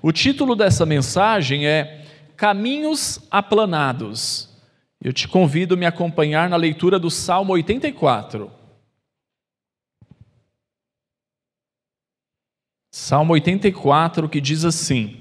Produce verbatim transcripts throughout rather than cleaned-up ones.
O título dessa mensagem é Caminhos Aplanados. Eu te convido a me acompanhar na leitura do Salmo oitenta e quatro. Salmo oitenta e quatro, que diz assim: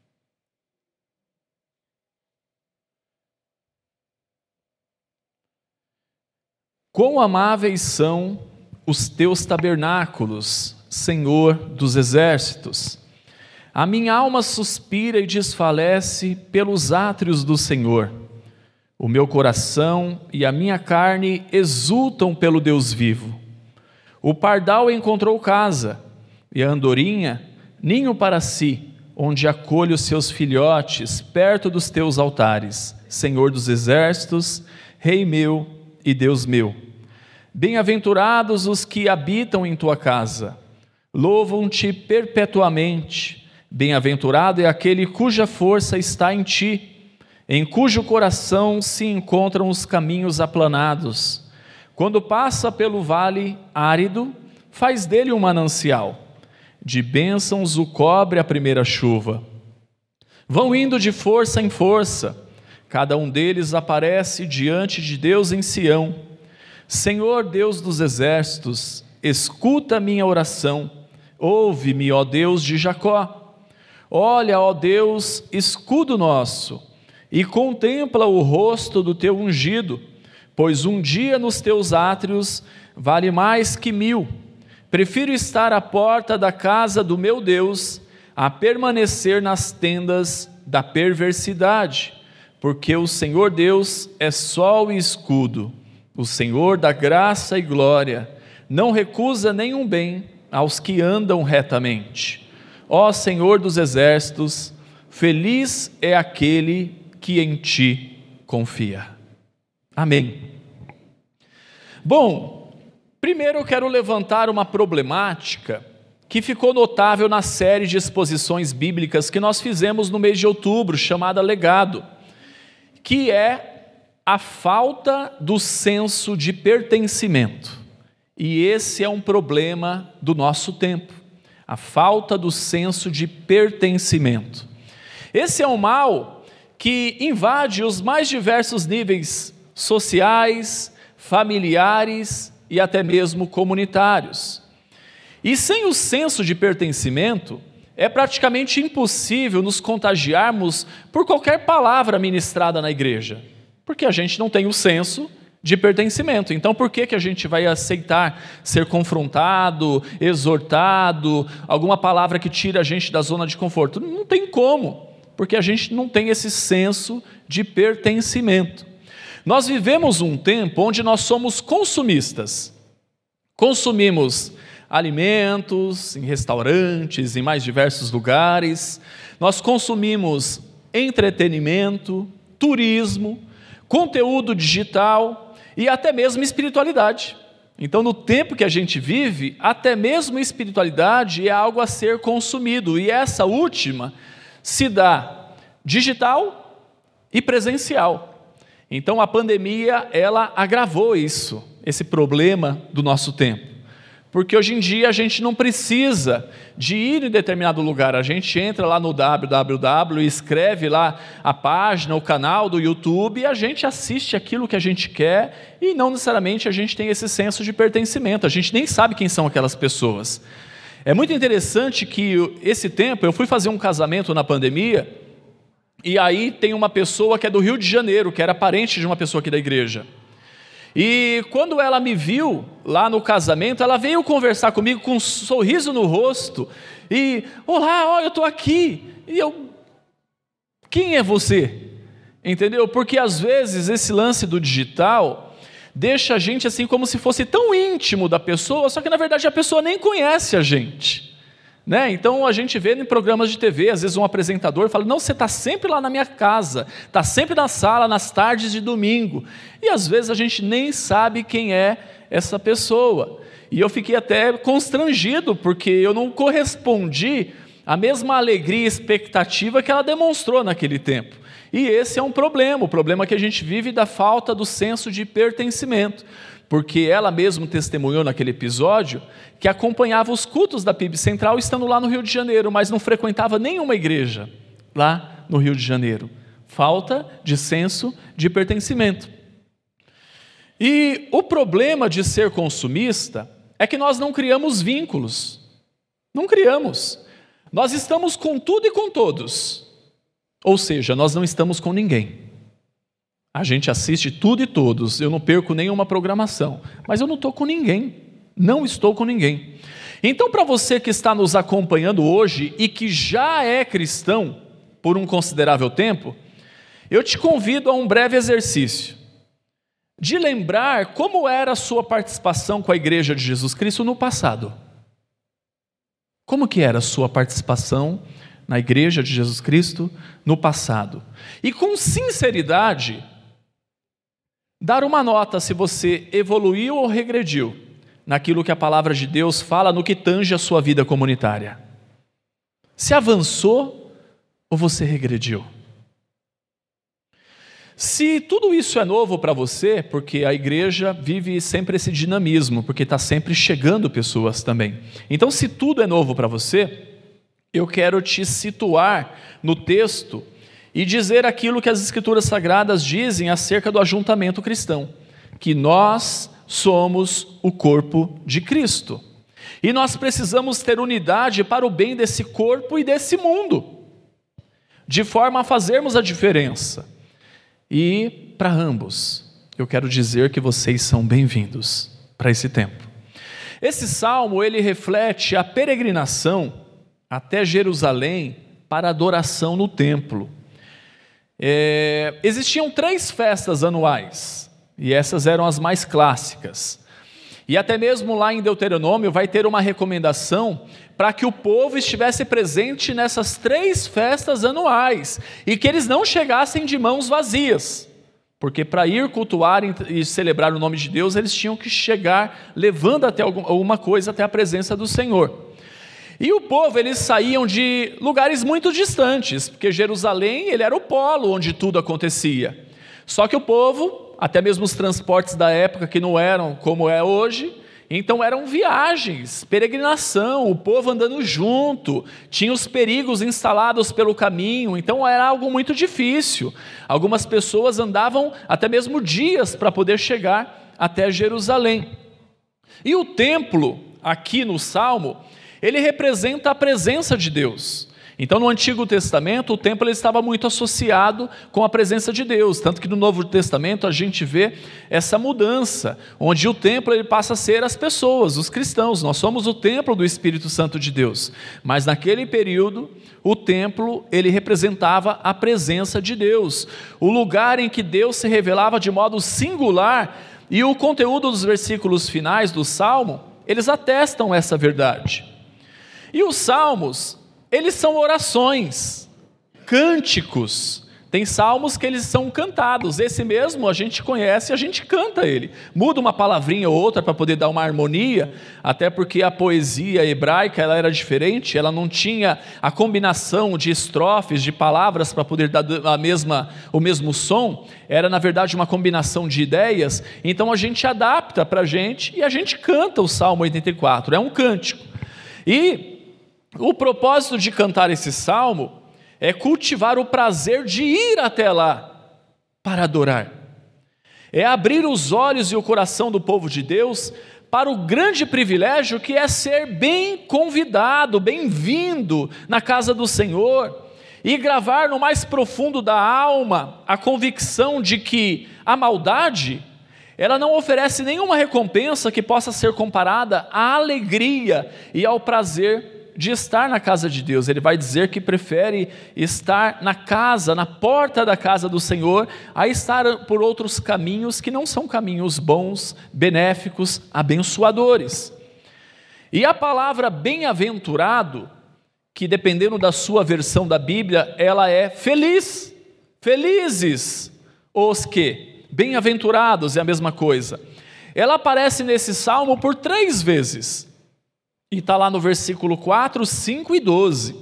Quão amáveis são os teus tabernáculos, Senhor dos exércitos! A minha alma suspira e desfalece pelos átrios do Senhor. O meu coração e a minha carne exultam pelo Deus vivo. O pardal encontrou casa, e a andorinha, ninho para si, onde acolhe os seus filhotes, perto dos teus altares, Senhor dos exércitos, Rei meu e Deus meu. Bem-aventurados os que habitam em tua casa, louvam-te perpetuamente. Bem-aventurado é aquele cuja força está em ti, em cujo coração se encontram os caminhos aplanados. Quando passa pelo vale árido, faz dele um manancial. De bênçãos o cobre a primeira chuva. Vão indo de força em força, cada um deles aparece diante de Deus em Sião. Senhor Deus dos exércitos, escuta minha oração, ouve-me, ó Deus de Jacó. Olha, ó Deus, escudo nosso, e contempla o rosto do teu ungido, pois um dia nos teus átrios vale mais que mil. Prefiro estar à porta da casa do meu Deus, a permanecer nas tendas da perversidade, porque o Senhor Deus é sol e escudo, o Senhor da graça e glória, não recusa nenhum bem aos que andam retamente. Ó Senhor dos exércitos, feliz é aquele que em ti confia. Amém. Bom, primeiro eu quero levantar uma problemática que ficou notável na série de exposições bíblicas que nós fizemos no mês de outubro, chamada Legado, que é a falta do senso de pertencimento. E esse é um problema do nosso tempo. A falta do senso de pertencimento. Esse é um mal que invade os mais diversos níveis sociais, familiares e até mesmo comunitários. E sem o senso de pertencimento, é praticamente impossível nos contagiarmos por qualquer palavra ministrada na igreja, porque a gente não tem o senso de pertencimento. Então, por que que a gente vai aceitar ser confrontado, exortado, alguma palavra que tira a gente da zona de conforto? Não tem como, porque a gente não tem esse senso de pertencimento. Nós vivemos um tempo onde nós somos consumistas. Consumimos alimentos em restaurantes, em mais diversos lugares. Nós consumimos entretenimento, turismo, conteúdo digital e até mesmo espiritualidade. Então, no tempo que a gente vive, até mesmo espiritualidade é algo a ser consumido, e essa última se dá digital e presencial. Então, a pandemia, ela agravou isso, esse problema do nosso tempo. Porque hoje em dia a gente não precisa de ir em determinado lugar, a gente entra lá no w w w e escreve lá a página, o canal do YouTube, e a gente assiste aquilo que a gente quer, e não necessariamente a gente tem esse senso de pertencimento, a gente nem sabe quem são aquelas pessoas. É muito interessante que esse tempo, eu fui fazer um casamento na pandemia, e aí tem uma pessoa que é do Rio de Janeiro, que era parente de uma pessoa aqui da igreja. E quando ela me viu lá no casamento, ela veio conversar comigo com um sorriso no rosto, e, olá, ó, eu estou aqui, e eu, quem é você? Entendeu? Porque às vezes esse lance do digital deixa a gente assim como se fosse tão íntimo da pessoa, só que na verdade a pessoa nem conhece a gente. Né? Então a gente vê em programas de T V, às vezes um apresentador fala, não, você está sempre lá na minha casa, está sempre na sala, nas tardes de domingo, e às vezes a gente nem sabe quem é essa pessoa, e eu fiquei até constrangido, porque eu não correspondi à mesma alegria e expectativa que ela demonstrou naquele tempo, e esse é um problema, o problema que a gente vive da falta do senso de pertencimento, porque ela mesma testemunhou naquele episódio que acompanhava os cultos da P I B Central estando lá no Rio de Janeiro, mas não frequentava nenhuma igreja lá no Rio de Janeiro. Falta de senso de pertencimento. E o problema de ser consumista é que nós não criamos vínculos. Não criamos. Nós estamos com tudo e com todos. Ou seja, nós não estamos com ninguém. A gente assiste tudo e todos. Eu não perco nenhuma programação. Mas eu não estou com ninguém. Não estou com ninguém. Então, para você que está nos acompanhando hoje e que já é cristão por um considerável tempo, eu te convido a um breve exercício de lembrar como era a sua participação com a Igreja de Jesus Cristo no passado. Como que era a sua participação na Igreja de Jesus Cristo no passado? E com sinceridade, dar uma nota se você evoluiu ou regrediu naquilo que a palavra de Deus fala no que tange a sua vida comunitária. Se avançou ou você regrediu? Se tudo isso é novo para você, porque a igreja vive sempre esse dinamismo, porque está sempre chegando pessoas também. Então, se tudo é novo para você, eu quero te situar no texto e dizer aquilo que as Escrituras Sagradas dizem acerca do ajuntamento cristão, que nós somos o corpo de Cristo. E nós precisamos ter unidade para o bem desse corpo e desse mundo, de forma a fazermos a diferença. E para ambos, eu quero dizer que vocês são bem-vindos para esse tempo. Esse salmo, ele reflete a peregrinação até Jerusalém para adoração no templo. É, existiam três festas anuais, e essas eram as mais clássicas. E até mesmo lá em Deuteronômio vai ter uma recomendação para que o povo estivesse presente nessas três festas anuais e que eles não chegassem de mãos vazias, porque para ir cultuar e celebrar o nome de Deus, eles tinham que chegar levando até alguma coisa até a presença do Senhor. E o povo, eles saíam de lugares muito distantes, porque Jerusalém, ele era o polo onde tudo acontecia. Só que o povo, até mesmo os transportes da época que não eram como é hoje, então eram viagens, peregrinação, o povo andando junto, tinha os perigos instalados pelo caminho, então era algo muito difícil. Algumas pessoas andavam até mesmo dias para poder chegar até Jerusalém. E o templo, aqui no Salmo, ele representa a presença de Deus. Então, no Antigo Testamento, o templo ele estava muito associado com a presença de Deus, tanto que no Novo Testamento a gente vê essa mudança, onde o templo ele passa a ser as pessoas, os cristãos. Nós somos o templo do Espírito Santo de Deus, mas naquele período, o templo ele representava a presença de Deus, o lugar em que Deus se revelava de modo singular, e o conteúdo dos versículos finais do Salmo, eles atestam essa verdade. E os Salmos, eles são orações, cânticos. Tem salmos que eles são cantados. Esse mesmo a gente conhece e a gente canta ele. Muda uma palavrinha ou outra para poder dar uma harmonia, até porque a poesia hebraica ela era diferente, ela não tinha a combinação de estrofes, de palavras para poder dar a mesma, o mesmo som. Era na verdade uma combinação de ideias. Então a gente adapta para a gente e a gente canta o Salmo oitenta e quatro. É um cântico. E o propósito de cantar esse salmo é cultivar o prazer de ir até lá para adorar. É abrir os olhos e o coração do povo de Deus para o grande privilégio que é ser bem convidado, bem-vindo na casa do Senhor e gravar no mais profundo da alma a convicção de que a maldade, ela não oferece nenhuma recompensa que possa ser comparada à alegria e ao prazer de estar na casa de Deus. Ele vai dizer que prefere estar na casa, na porta da casa do Senhor, a estar por outros caminhos que não são caminhos bons, benéficos, abençoadores. E a palavra bem-aventurado, que dependendo da sua versão da Bíblia, ela é feliz, felizes os que, bem-aventurados é a mesma coisa. Ela aparece nesse salmo por três vezes. E está lá no versículo quatro, cinco e doze.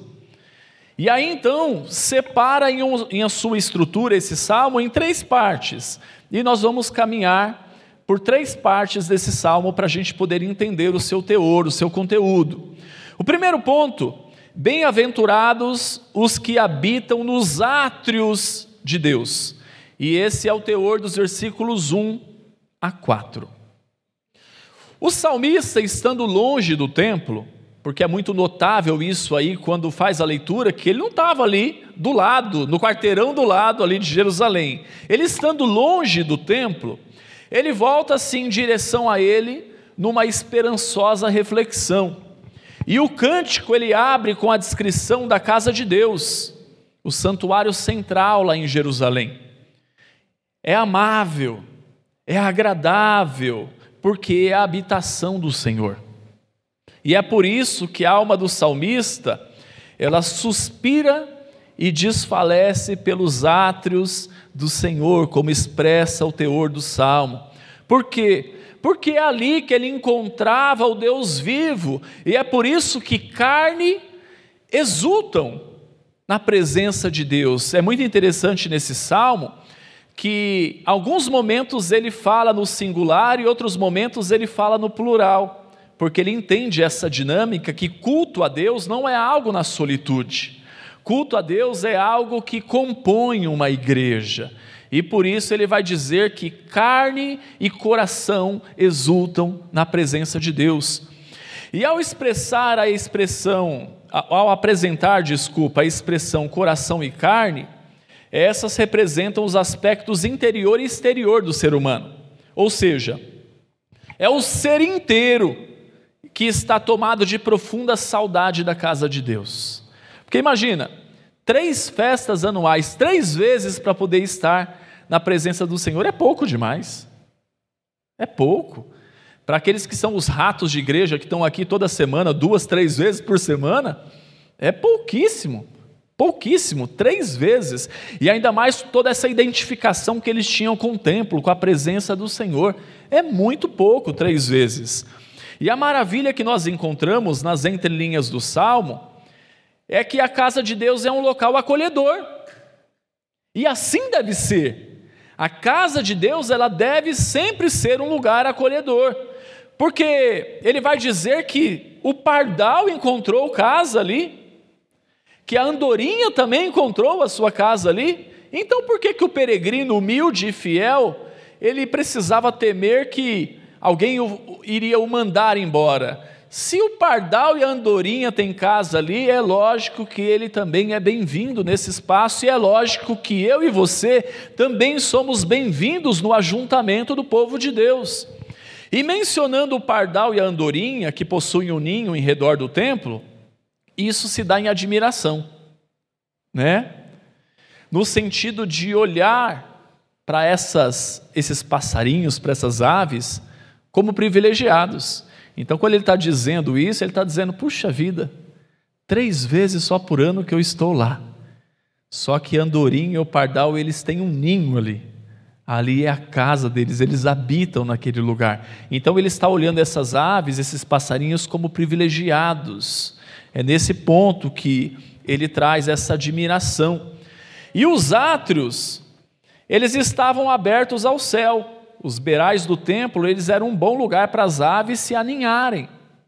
E aí então, separa em, um, em a sua estrutura esse salmo em três partes. E nós vamos caminhar por três partes desse salmo para a gente poder entender o seu teor, o seu conteúdo. O primeiro ponto: bem-aventurados os que habitam nos átrios de Deus. E esse é o teor dos versículos um a quatro. O salmista, estando longe do templo, porque é muito notável isso aí quando faz a leitura, que ele não estava ali do lado, no quarteirão do lado ali de Jerusalém. Ele estando longe do templo, ele volta-se em direção a ele numa esperançosa reflexão. E o cântico ele abre com a descrição da casa de Deus, o santuário central lá em Jerusalém. É amável, é agradável, porque é a habitação do Senhor. E é por isso que a alma do salmista, ela suspira e desfalece pelos átrios do Senhor, como expressa o teor do salmo. Por quê? Porque é ali que ele encontrava o Deus vivo, e é por isso que carne exultam na presença de Deus. É muito interessante nesse salmo, que alguns momentos ele fala no singular e outros momentos ele fala no plural, porque ele entende essa dinâmica que culto a Deus não é algo na solitude. Culto a Deus é algo que compõe uma igreja, e por isso ele vai dizer que carne e coração exultam na presença de Deus. E ao expressar a expressão, ao apresentar, desculpa, a expressão coração e carne, essas representam os aspectos interior e exterior do ser humano. Ou seja, é o ser inteiro que está tomado de profunda saudade da casa de Deus. Porque imagina, três festas anuais, três vezes para poder estar na presença do Senhor, é pouco demais. É pouco. Para aqueles que são os ratos de igreja, que estão aqui toda semana, duas, três vezes por semana, é pouquíssimo. Pouquíssimo, três vezes, e ainda mais toda essa identificação que eles tinham com o templo, com a presença do Senhor, é muito pouco, três vezes. E a maravilha que nós encontramos nas entrelinhas do Salmo, é que a casa de Deus é um local acolhedor, e assim deve ser. A casa de Deus, ela deve sempre ser um lugar acolhedor, porque ele vai dizer que o pardal encontrou casa ali, que a andorinha também encontrou a sua casa ali. Então por que que o peregrino humilde e fiel, ele precisava temer que alguém o, iria o mandar embora? Se o pardal e a andorinha têm casa ali, é lógico que ele também é bem-vindo nesse espaço, e é lógico que eu e você também somos bem-vindos no ajuntamento do povo de Deus. E mencionando o pardal e a andorinha, que possuem um ninho em redor do templo, isso se dá em admiração, né? No sentido de olhar para essas, esses passarinhos, para essas aves, como privilegiados. Então, quando ele está dizendo isso, ele está dizendo, puxa vida, três vezes só por ano que eu estou lá. Só que a andorinha e o pardal, eles têm um ninho ali. Ali é a casa deles, eles habitam naquele lugar. Então, ele está olhando essas aves, esses passarinhos, como privilegiados. É nesse ponto que ele traz essa admiração. E os átrios, eles estavam abertos ao céu. Os beirais do templo, eles eram um bom lugar para as aves se aninharem.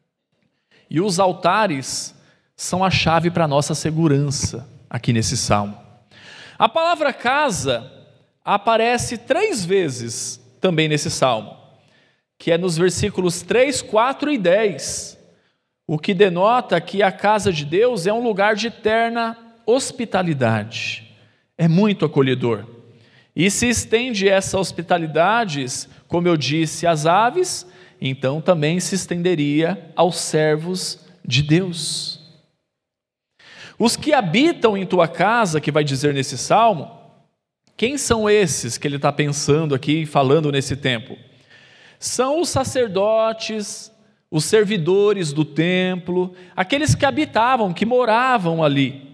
E os altares são a chave para a nossa segurança, aqui nesse salmo. A palavra casa aparece três vezes também nesse salmo, que é nos versículos três, quatro e dez. O que denota que a casa de Deus é um lugar de eterna hospitalidade. É muito acolhedor. E se estende essa hospitalidade, como eu disse, às aves, então também se estenderia aos servos de Deus. Os que habitam em tua casa, que vai dizer nesse salmo, quem são esses que ele está pensando aqui, falando nesse tempo? São os sacerdotes, os servidores do templo, aqueles que habitavam, que moravam ali.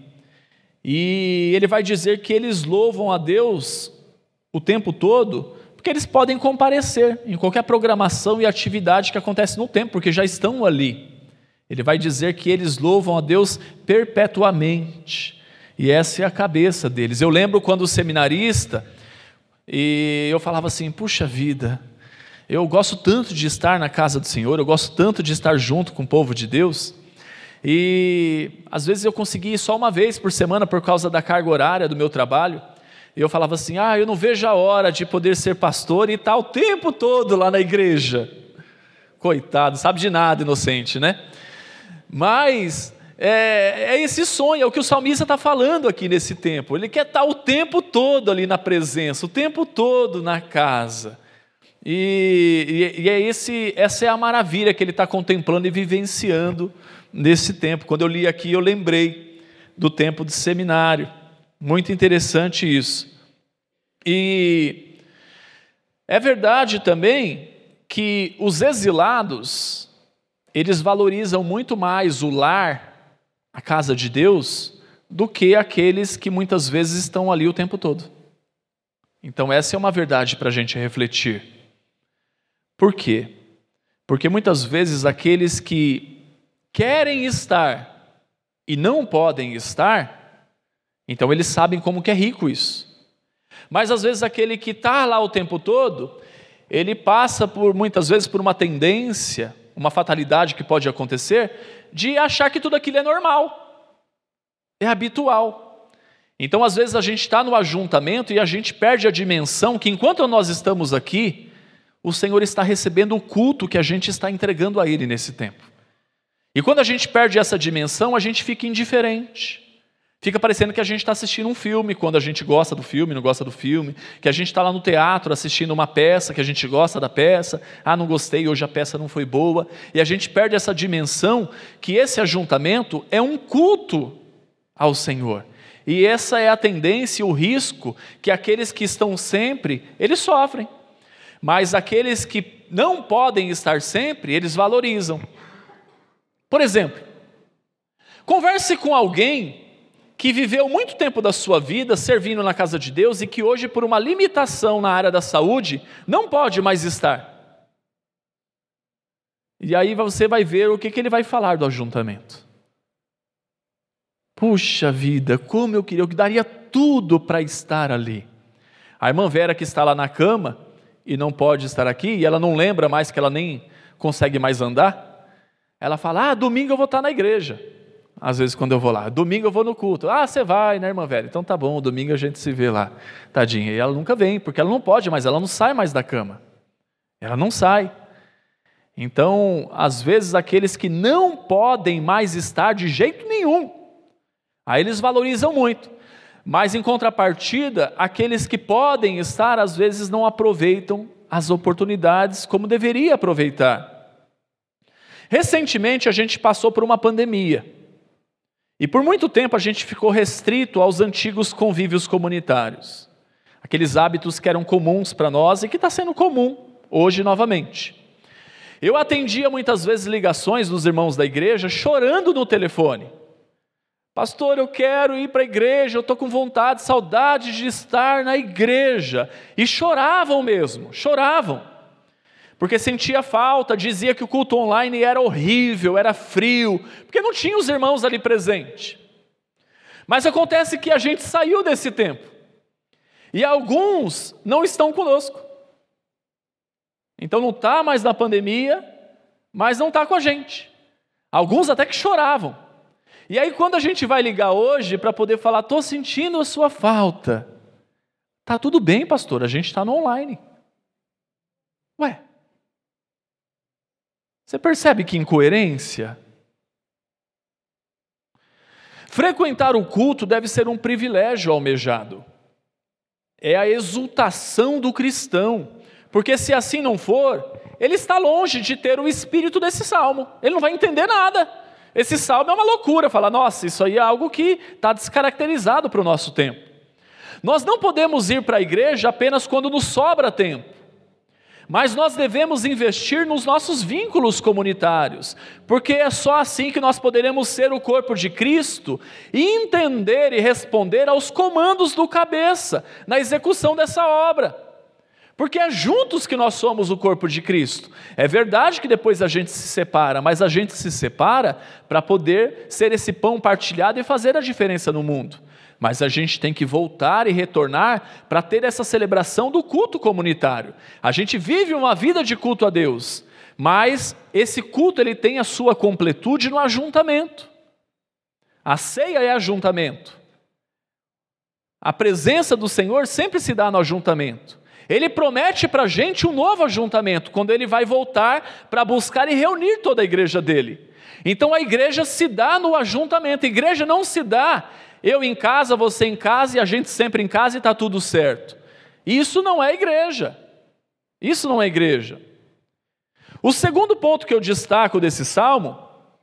E ele vai dizer que eles louvam a Deus o tempo todo, porque eles podem comparecer em qualquer programação e atividade que acontece no templo, porque já estão ali. Ele vai dizer que eles louvam a Deus perpetuamente, e essa é a cabeça deles. Eu lembro quando seminarista, e eu falava assim, puxa vida, Eu gosto tanto de estar na casa do Senhor, eu gosto tanto de estar junto com o povo de Deus, e às vezes eu conseguia ir só uma vez por semana por causa da carga horária do meu trabalho, e eu falava assim, ah, eu não vejo a hora de poder ser pastor e estar o tempo todo lá na igreja. Coitado, sabe de nada, inocente, né? Mas é, é esse sonho, é o que o salmista está falando aqui nesse tempo. Ele quer estar o tempo todo ali na presença, o tempo todo na casa. E, e, e é esse, essa é a maravilha que ele está contemplando e vivenciando nesse tempo. Quando eu li aqui, eu lembrei do tempo de seminário. Muito interessante isso. E é verdade também que os exilados, eles valorizam muito mais o lar, a casa de Deus, do que aqueles que muitas vezes estão ali o tempo todo. Então essa é uma verdade para a gente refletir. Por quê? Porque muitas vezes aqueles que querem estar e não podem estar, então eles sabem como que é rico isso. Mas às vezes aquele que está lá o tempo todo, ele passa por muitas vezes por uma tendência, uma fatalidade que pode acontecer, de achar que tudo aquilo é normal, é habitual. Então às vezes a gente está no ajuntamento e a gente perde a dimensão que enquanto nós estamos aqui, o Senhor está recebendo o culto que a gente está entregando a Ele nesse tempo. E quando a gente perde essa dimensão, a gente fica indiferente. Fica parecendo que a gente está assistindo um filme, quando a gente gosta do filme, não gosta do filme, que a gente está lá no teatro assistindo uma peça, que a gente gosta da peça, ah, não gostei, hoje a peça não foi boa, e a gente perde essa dimensão que esse ajuntamento é um culto ao Senhor. E essa é a tendência, o risco que aqueles que estão sempre, eles sofrem. Mas aqueles que não podem estar sempre, eles valorizam. Por exemplo, converse com alguém que viveu muito tempo da sua vida servindo na casa de Deus e que hoje, por uma limitação na área da saúde, não pode mais estar. E aí você vai ver o que, que ele vai falar do ajuntamento. Puxa vida, como eu queria, eu daria tudo para estar ali. A irmã Vera que está lá na cama e não pode estar aqui, e ela não lembra mais que ela nem consegue mais andar, ela fala, ah, domingo eu vou estar na igreja. Às vezes quando eu vou lá, domingo eu vou no culto. Ah, você vai, né, irmã velha? Então tá bom, domingo a gente se vê lá. Tadinha. E ela nunca vem, porque ela não pode mais, ela não sai mais da cama. Ela não sai. Então, às vezes, aqueles que não podem mais estar de jeito nenhum, aí eles valorizam muito. Mas, em contrapartida, aqueles que podem estar, às vezes, não aproveitam as oportunidades como deveria aproveitar. Recentemente, a gente passou por uma pandemia. E por muito tempo a gente ficou restrito aos antigos convívios comunitários. Aqueles hábitos que eram comuns para nós e que está sendo comum hoje novamente. Eu atendia muitas vezes ligações dos irmãos da igreja chorando no telefone. Pastor, eu quero ir para a igreja, eu estou com vontade, saudade de estar na igreja. E choravam mesmo, choravam. Porque sentia falta, dizia que o culto online era horrível, era frio, porque não tinha os irmãos ali presentes. Mas acontece que a gente saiu desse tempo, e alguns não estão conosco. Então não está mais na pandemia, mas não está com a gente. Alguns até que choravam. E aí quando a gente vai ligar hoje para poder falar, estou sentindo a sua falta. Está tudo bem, pastor, a gente está no online. Ué, você percebe que incoerência? Frequentar o culto deve ser um privilégio almejado. É a exultação do cristão. Porque se assim não for, ele está longe de ter o espírito desse salmo. Ele não vai entender nada. Esse salmo é uma loucura. Fala, nossa, isso aí é algo que está descaracterizado para o nosso tempo. Nós não podemos ir para a igreja apenas quando nos sobra tempo. Mas nós devemos investir nos nossos vínculos comunitários, porque é só assim que nós poderemos ser o corpo de Cristo e entender e responder aos comandos do cabeça, na execução dessa obra. Porque é juntos que nós somos o corpo de Cristo. É verdade que depois a gente se separa, mas a gente se separa para poder ser esse pão partilhado e fazer a diferença no mundo. mas a gente tem que voltar e retornar para ter essa celebração do culto comunitário. A gente vive uma vida de culto a Deus, mas esse culto ele tem a sua completude no ajuntamento. A ceia é ajuntamento. A presença do Senhor sempre se dá no ajuntamento. Ele promete para a gente um novo ajuntamento, quando Ele vai voltar para buscar e reunir toda a igreja dEle. Então a igreja se dá no ajuntamento, a igreja não se dá eu em casa, você em casa e a gente sempre em casa e está tudo certo. Isso não é igreja, isso não é igreja. O segundo ponto que eu destaco desse salmo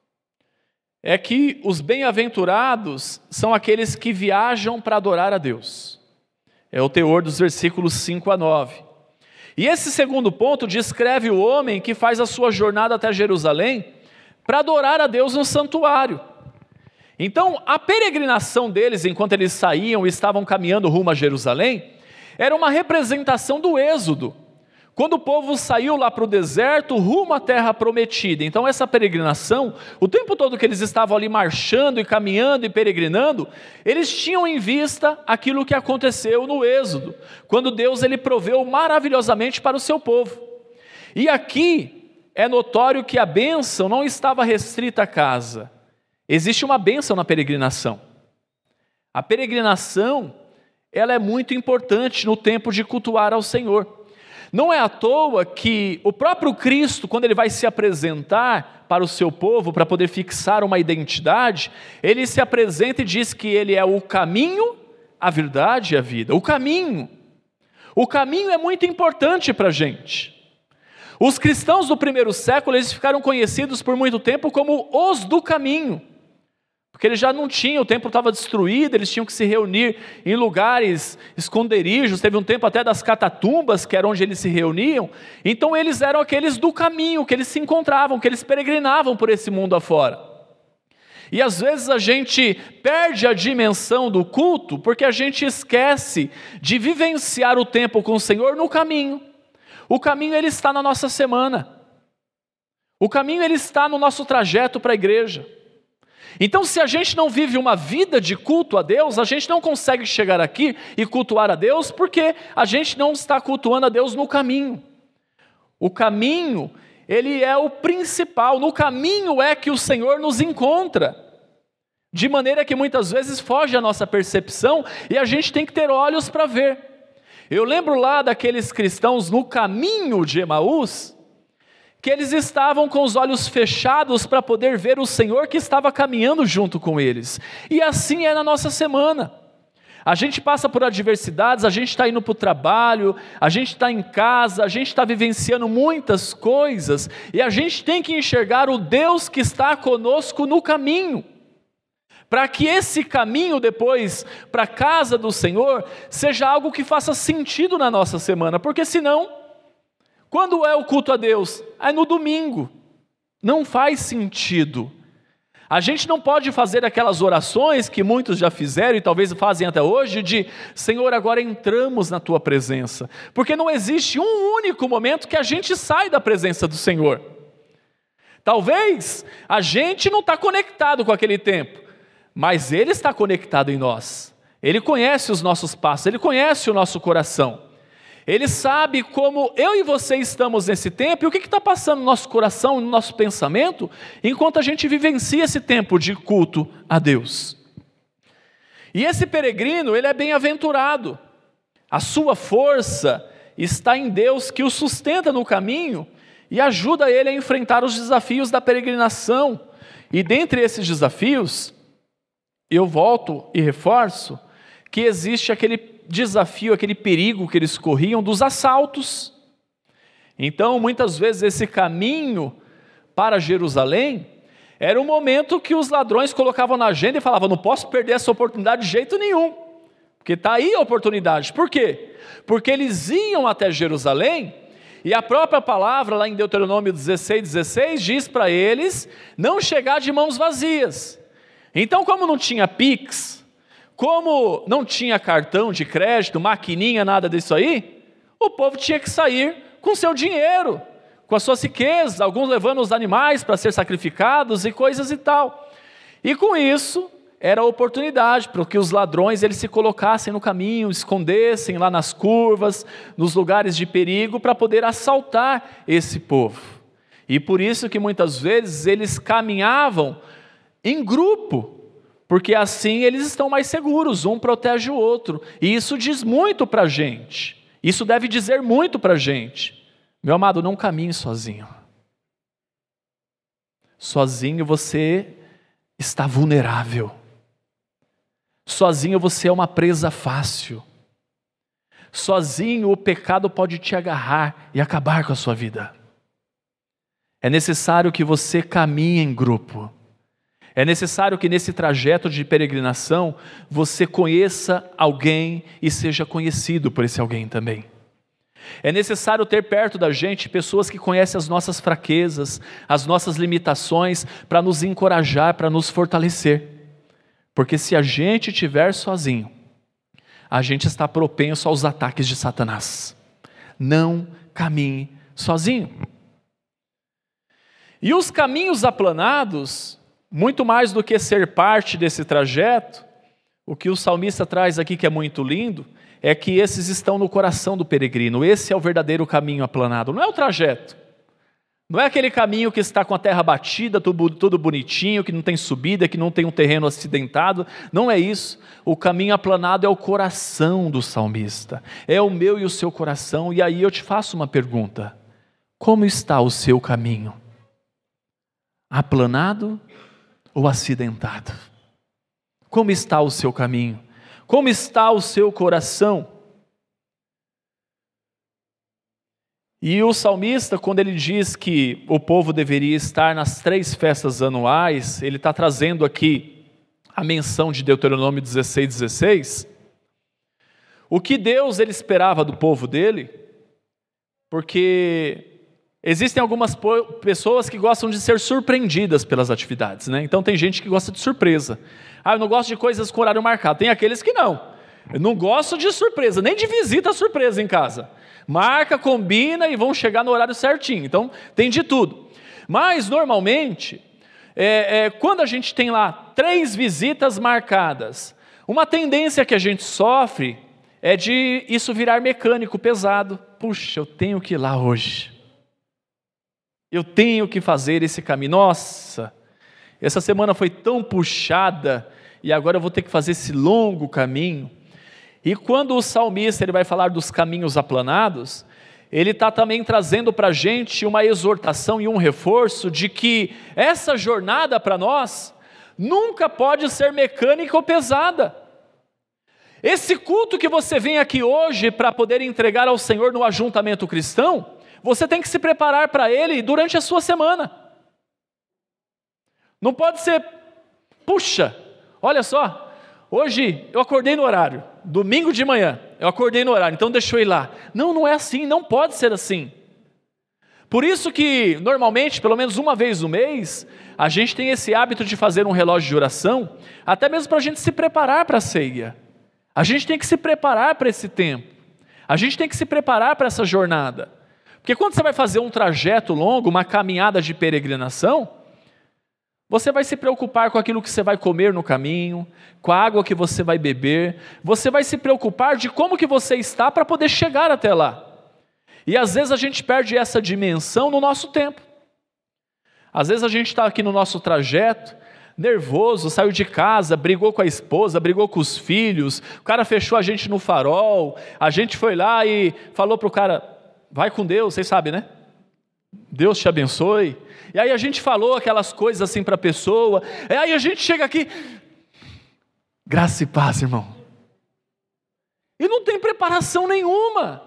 é que os bem-aventurados são aqueles que viajam para adorar a Deus. É o teor dos versículos cinco a nove. E esse segundo ponto descreve o homem que faz a sua jornada até Jerusalém para adorar a Deus no santuário. Então, a peregrinação deles, enquanto eles saíam e estavam caminhando rumo a Jerusalém, era uma representação do êxodo, quando o povo saiu lá para o deserto, rumo à terra prometida. Então essa peregrinação, o tempo todo que eles estavam ali marchando e caminhando e peregrinando, eles tinham em vista aquilo que aconteceu no êxodo, quando Deus ele proveu maravilhosamente para o seu povo. E aqui é notório que a bênção não estava restrita à casa. Existe uma bênção na peregrinação. A peregrinação, ela é muito importante no tempo de cultuar ao Senhor. Não é à toa que o próprio Cristo, quando ele vai se apresentar para o seu povo, para poder fixar uma identidade, ele se apresenta e diz que ele é o caminho, a verdade e a vida. O caminho. O caminho é muito importante para a gente. Os cristãos do primeiro século, eles ficaram conhecidos por muito tempo como os do caminho. Porque eles já não tinham, o templo estava destruído, eles tinham que se reunir em lugares esconderijos, teve um tempo até das catatumbas, que era onde eles se reuniam. Então eles eram aqueles do caminho, que eles se encontravam, que eles peregrinavam por esse mundo afora. E às vezes a gente perde a dimensão do culto, porque a gente esquece de vivenciar o tempo com o Senhor no caminho. O caminho ele está na nossa semana. O caminho ele está no nosso trajeto para a igreja. Então, se a gente não vive uma vida de culto a Deus, a gente não consegue chegar aqui e cultuar a Deus, porque a gente não está cultuando a Deus no caminho. O caminho, ele é o principal, no caminho é que o Senhor nos encontra, de maneira que muitas vezes foge a nossa percepção e a gente tem que ter olhos para ver. Eu lembro lá daqueles cristãos no caminho de Emaús, que eles estavam com os olhos fechados para poder ver o Senhor que estava caminhando junto com eles. E assim é na nossa semana. A gente passa por adversidades, a gente está indo para o trabalho, a gente está em casa, a gente está vivenciando muitas coisas, e a gente tem que enxergar o Deus que está conosco no caminho, para que esse caminho depois para a casa do Senhor seja algo que faça sentido na nossa semana, porque senão, quando é o culto a Deus? É no domingo. Não faz sentido. A gente não pode fazer aquelas orações que muitos já fizeram e talvez fazem até hoje, de Senhor, agora entramos na Tua presença. Porque não existe um único momento que a gente sai da presença do Senhor. Talvez a gente não está conectado com aquele tempo, mas Ele está conectado em nós. Ele conhece os nossos passos, Ele conhece o nosso coração. Ele sabe como eu e você estamos nesse tempo e o que está passando no nosso coração, no nosso pensamento, enquanto a gente vivencia esse tempo de culto a Deus. E esse peregrino, ele é bem-aventurado. A sua força está em Deus que o sustenta no caminho e ajuda ele a enfrentar os desafios da peregrinação. E dentre esses desafios, eu volto e reforço que existe aquele desafio, aquele perigo que eles corriam dos assaltos. Então, muitas vezes esse caminho para Jerusalém era um momento que os ladrões colocavam na agenda e falavam, não posso perder essa oportunidade de jeito nenhum, porque está aí a oportunidade. Por quê? Porque eles iam até Jerusalém, e a própria palavra lá em Deuteronômio dezesseis, dezesseis diz para eles não chegar de mãos vazias. Então, como não tinha Pix, como não tinha cartão de crédito, maquininha, nada disso aí, o povo tinha que sair com seu dinheiro, com as suas riquezas, alguns levando os animais para ser sacrificados e coisas e tal. E com isso, era a oportunidade para que os ladrões eles se colocassem no caminho, escondessem lá nas curvas, nos lugares de perigo, para poder assaltar esse povo. E por isso que muitas vezes eles caminhavam em grupo, porque assim eles estão mais seguros, um protege o outro. E isso diz muito para a gente, isso deve dizer muito para a gente. Meu amado, não caminhe sozinho. Sozinho você está vulnerável. Sozinho você é uma presa fácil. Sozinho o pecado pode te agarrar e acabar com a sua vida. É necessário que você caminhe em grupo. É necessário que nesse trajeto de peregrinação você conheça alguém e seja conhecido por esse alguém também. É necessário ter perto da gente pessoas que conhecem as nossas fraquezas, as nossas limitações, para nos encorajar, para nos fortalecer. Porque se a gente estiver sozinho, a gente está propenso aos ataques de Satanás. Não caminhe sozinho. E os caminhos aplanados, muito mais do que ser parte desse trajeto, o que o salmista traz aqui que é muito lindo, é que esses estão no coração do peregrino. Esse é o verdadeiro caminho aplanado, não é o trajeto. Não é aquele caminho que está com a terra batida, tudo, tudo bonitinho, que não tem subida, que não tem um terreno acidentado. Não é isso. O caminho aplanado é o coração do salmista. É o meu e o seu coração. E aí eu te faço uma pergunta. Como está o seu caminho? Aplanado ou acidentado? Como está o seu caminho? Como está o seu coração? E o salmista, quando ele diz que o povo deveria estar nas três festas anuais, ele está trazendo aqui a menção de Deuteronômio dezesseis, dezesseis. O que Deus ele esperava do povo dele, porque existem algumas pessoas que gostam de ser surpreendidas pelas atividades, né? Então tem gente que gosta de surpresa. Ah, eu não gosto de coisas com horário marcado. Tem aqueles que não. Eu não gosto de surpresa, nem de visita surpresa em casa. Marca, combina e vão chegar no horário certinho. Então, tem de tudo. Mas, normalmente, é, é, quando a gente tem lá três visitas marcadas, uma tendência que a gente sofre é de isso virar mecânico, pesado. Puxa, eu tenho que ir lá hoje. Eu tenho que fazer esse caminho. Nossa, essa semana foi tão puxada e agora eu vou ter que fazer esse longo caminho. E quando o salmista ele vai falar dos caminhos aplanados, ele está também trazendo para a gente uma exortação e um reforço de que essa jornada para nós nunca pode ser mecânica ou pesada. Esse culto que você vem aqui hoje para poder entregar ao Senhor no ajuntamento cristão, você tem que se preparar para ele durante a sua semana. Não pode ser, puxa, olha só, hoje eu acordei no horário, domingo de manhã, eu acordei no horário, então deixa eu ir lá. Não, não é assim, não pode ser assim. Por isso que, normalmente, pelo menos uma vez no mês, a gente tem esse hábito de fazer um relógio de oração, até mesmo para a gente se preparar para a ceia. A gente tem que se preparar para esse tempo. A gente tem que se preparar para essa jornada. Porque quando você vai fazer um trajeto longo, uma caminhada de peregrinação, você vai se preocupar com aquilo que você vai comer no caminho, com a água que você vai beber, você vai se preocupar de como que você está para poder chegar até lá. E às vezes a gente perde essa dimensão no nosso tempo. Às vezes a gente está aqui no nosso trajeto, nervoso, saiu de casa, brigou com a esposa, brigou com os filhos, o cara fechou a gente no farol, a gente foi lá e falou para o cara, vai com Deus, vocês sabem, né? Deus te abençoe. E aí a gente falou aquelas coisas assim para a pessoa, e aí a gente chega aqui, graça e paz, irmão. E não tem preparação nenhuma.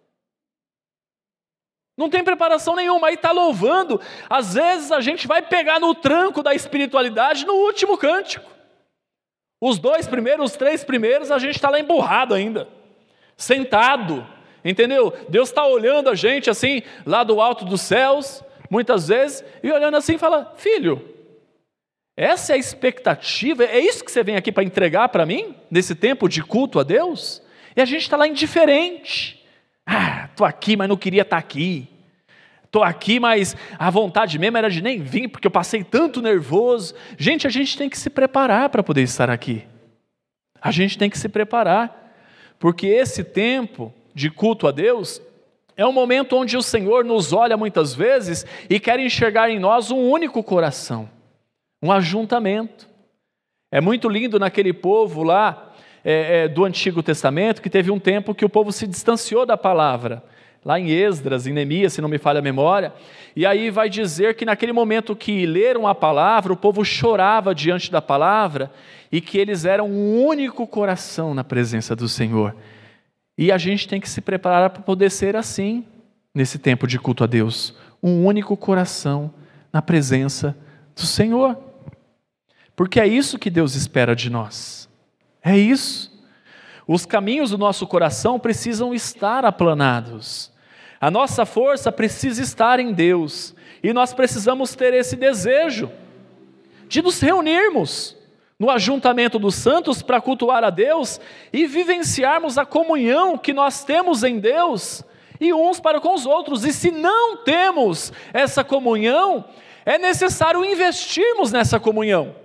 Não tem preparação nenhuma, aí está louvando. Às vezes a gente vai pegar no tranco da espiritualidade no último cântico. Os dois primeiros, os três primeiros, a gente está lá emburrado ainda, sentado, entendeu? Deus está olhando a gente assim, lá do alto dos céus, muitas vezes, e olhando assim fala, filho, essa é a expectativa, é isso que você vem aqui para entregar para mim, nesse tempo de culto a Deus? E a gente está lá indiferente. Ah, estou aqui, mas não queria estar aqui. estou aqui, mas a vontade mesmo era de nem vir, porque eu passei tanto nervoso. Gente, a gente tem que se preparar para poder estar aqui. A gente tem que se preparar, porque esse tempo de culto a Deus é um momento onde o Senhor nos olha muitas vezes e quer enxergar em nós um único coração, um ajuntamento. É muito lindo naquele povo lá é, é, do Antigo Testamento, que teve um tempo que o povo se distanciou da palavra, lá em Esdras, em Neemias, se não me falha a memória, e aí vai dizer que naquele momento que leram a palavra, o povo chorava diante da palavra, e que eles eram um único coração na presença do Senhor. E a gente tem que se preparar para poder ser assim, nesse tempo de culto a Deus, um único coração na presença do Senhor. Porque é isso que Deus espera de nós, é isso. Os caminhos do nosso coração precisam estar aplanados, a nossa força precisa estar em Deus, e nós precisamos ter esse desejo de nos reunirmos no ajuntamento dos santos para cultuar a Deus e vivenciarmos a comunhão que nós temos em Deus e uns para com os outros. E se não temos essa comunhão, é necessário investirmos nessa comunhão.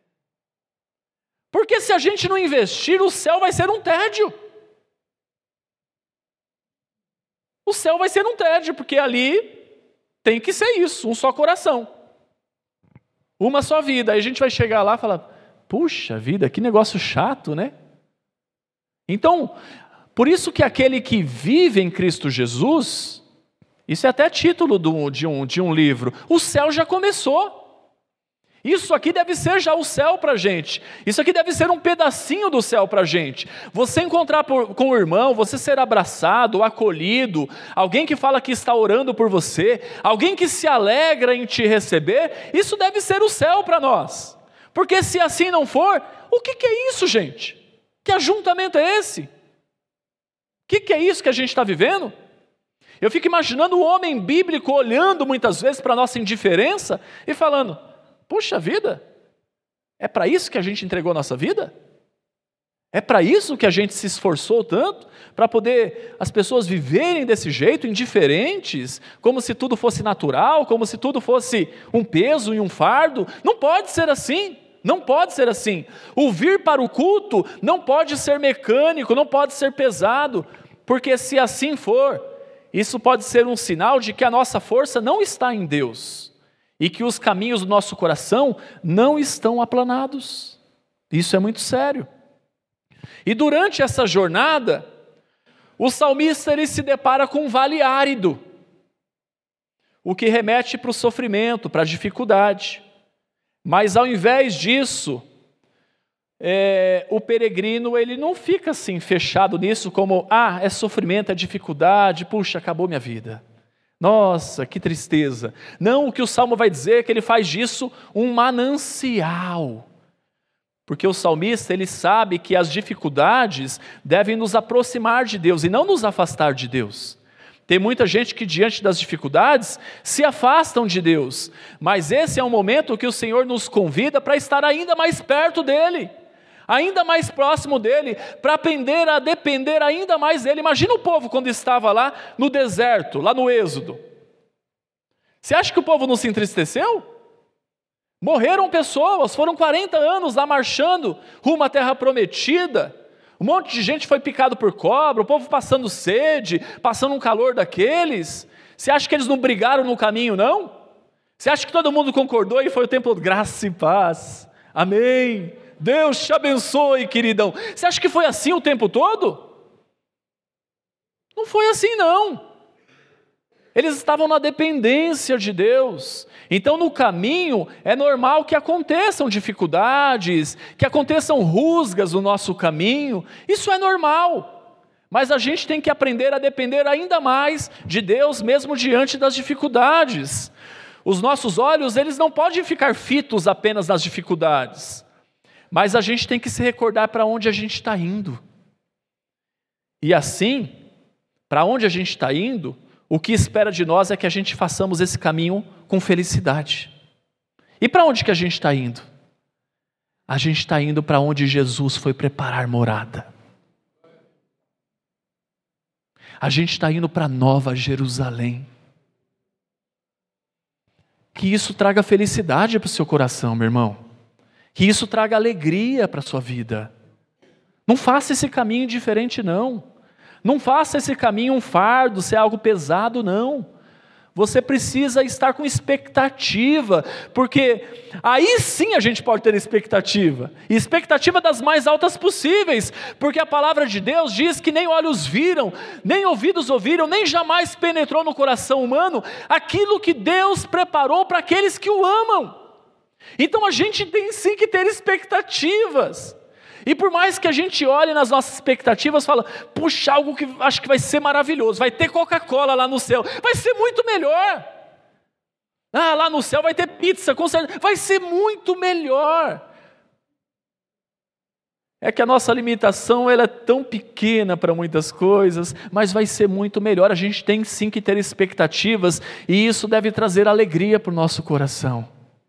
Porque se a gente não investir, o céu vai ser um tédio. O céu vai ser um tédio, porque ali tem que ser isso, um só coração, uma só vida. Aí a gente vai chegar lá e falar, puxa vida, que negócio chato, né? Então, por isso que aquele que vive em Cristo Jesus, isso é até título de um, de um livro, o céu já começou. Isso aqui deve ser já o céu para a gente. Isso aqui deve ser um pedacinho do céu para a gente. Você encontrar por, com o irmão, você ser abraçado, acolhido, alguém que fala que está orando por você, alguém que se alegra em te receber, isso deve ser o céu para nós. Porque se assim não for, o que, que é isso, gente? Que ajuntamento é esse? O que, que é isso que a gente está vivendo? Eu fico imaginando o homem bíblico olhando muitas vezes para a nossa indiferença e falando, puxa vida, é para isso que a gente entregou a nossa vida? É para isso que a gente se esforçou tanto? Para poder as pessoas viverem desse jeito, indiferentes, como se tudo fosse natural, como se tudo fosse um peso e um fardo? Não pode ser assim, não pode ser assim. O vir para o culto não pode ser mecânico, não pode ser pesado, porque se assim for, isso pode ser um sinal de que a nossa força não está em Deus. E que os caminhos do nosso coração não estão aplanados. Isso é muito sério. E durante essa jornada, o salmista ele se depara com um vale árido, o que remete para o sofrimento, para a dificuldade. Mas ao invés disso, é, o peregrino ele não fica assim fechado nisso como, ah, é sofrimento, é dificuldade, puxa, acabou minha vida. Nossa, que tristeza. Não, o que o Salmo vai dizer é que ele faz disso um manancial. Porque o salmista, ele sabe que as dificuldades devem nos aproximar de Deus e não nos afastar de Deus. Tem muita gente que diante das dificuldades se afastam de Deus. Mas esse é um momento que o Senhor nos convida para estar ainda mais perto dEle. Ainda mais próximo dEle, para aprender a depender ainda mais dEle. Imagina o povo quando estava lá no deserto, lá no Êxodo. Você acha que o povo não se entristeceu? Morreram pessoas, foram quarenta anos lá marchando rumo à terra prometida. Um monte de gente foi picado por cobra, o povo passando sede, passando um calor daqueles. Você acha que eles não brigaram no caminho, não? Você acha que todo mundo concordou e foi o tempo de graça e paz? Amém. Deus te abençoe, queridão. Você acha que foi assim o tempo todo? Não foi assim, não. Eles estavam na dependência de Deus. Então, no caminho, é normal que aconteçam dificuldades, que aconteçam rusgas no nosso caminho. Isso é normal. Mas a gente tem que aprender a depender ainda mais de Deus, mesmo diante das dificuldades. Os nossos olhos, eles não podem ficar fitos apenas nas dificuldades. Mas a gente tem que se recordar para onde a gente está indo. E assim, para onde a gente está indo, o que espera de nós é que a gente façamos esse caminho com felicidade. E para onde que a gente está indo? A gente está indo para onde Jesus foi preparar morada. A gente está indo para Nova Jerusalém. Que isso traga felicidade para o seu coração, meu irmão. Que isso traga alegria para a sua vida. Não faça esse caminho diferente, não. Não faça esse caminho um fardo, ser algo pesado, não. Você precisa estar com expectativa, porque aí sim a gente pode ter expectativa, e expectativa das mais altas possíveis, porque a palavra de Deus diz que nem olhos viram, nem ouvidos ouviram, nem jamais penetrou no coração humano aquilo que Deus preparou para aqueles que o amam. Então a gente tem sim que ter expectativas. E por mais que a gente olhe nas nossas expectativas, fala, puxa, algo que acho que vai ser maravilhoso, vai ter Coca-Cola lá no céu, vai ser muito melhor. Ah, lá no céu vai ter pizza, com certeza, vai ser muito melhor. É que a nossa limitação ela é tão pequena para muitas coisas, mas vai ser muito melhor. A gente tem sim que ter expectativas, e isso deve trazer alegria para o nosso coração.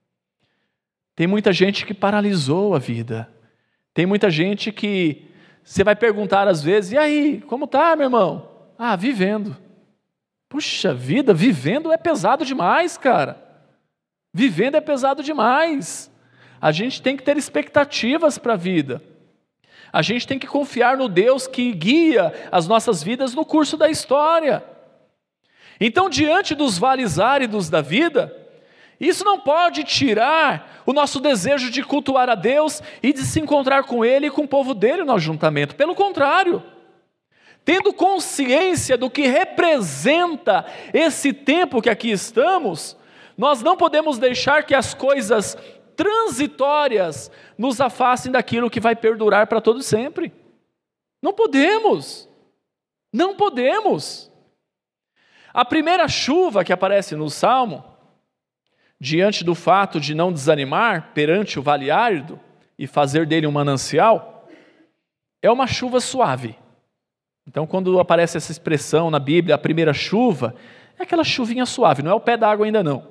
Tem muita gente que paralisou a vida. Tem muita gente que você vai perguntar às vezes, e aí, como tá, meu irmão? Ah, vivendo. Puxa vida, vivendo é pesado demais, cara. Vivendo é pesado demais. A gente tem que ter expectativas para a vida. A gente tem que confiar no Deus que guia as nossas vidas no curso da história. Então, diante dos vales áridos da vida, isso não pode tirar o nosso desejo de cultuar a Deus e de se encontrar com Ele e com o povo dele no ajuntamento. Pelo contrário, tendo consciência do que representa esse tempo que aqui estamos, nós não podemos deixar que as coisas transitórias nos afastem daquilo que vai perdurar para todo sempre. Não podemos, não podemos. A primeira chuva que aparece no Salmo, diante do fato de não desanimar perante o vale árido e fazer dele um manancial, é uma chuva suave. Então, quando aparece essa expressão na Bíblia, a primeira chuva, é aquela chuvinha suave, não é o pé d'água ainda não.